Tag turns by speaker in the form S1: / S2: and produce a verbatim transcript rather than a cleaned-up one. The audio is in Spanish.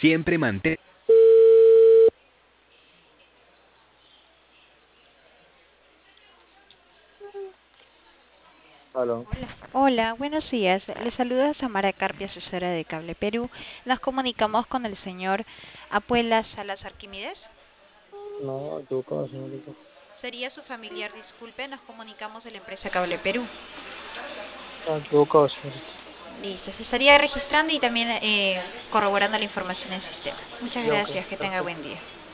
S1: Siempre mantén.
S2: Aló.
S3: Hola, hola, buenos días. Le saluda Samara Carpia, asesora de Cable Perú. Nos comunicamos con el señor Apuela Salas Arquímedes.
S2: No, equivocado, señorita.
S3: Sería su familiar, disculpe, nos comunicamos de la empresa Cable Perú.
S2: Ah, equivocado, señorita.
S3: Listo, se estaría registrando y también eh, corroborando la información en el sistema. Muchas
S2: Ya, ok,
S3: gracias, que tenga buen
S2: perfecto.
S3: día.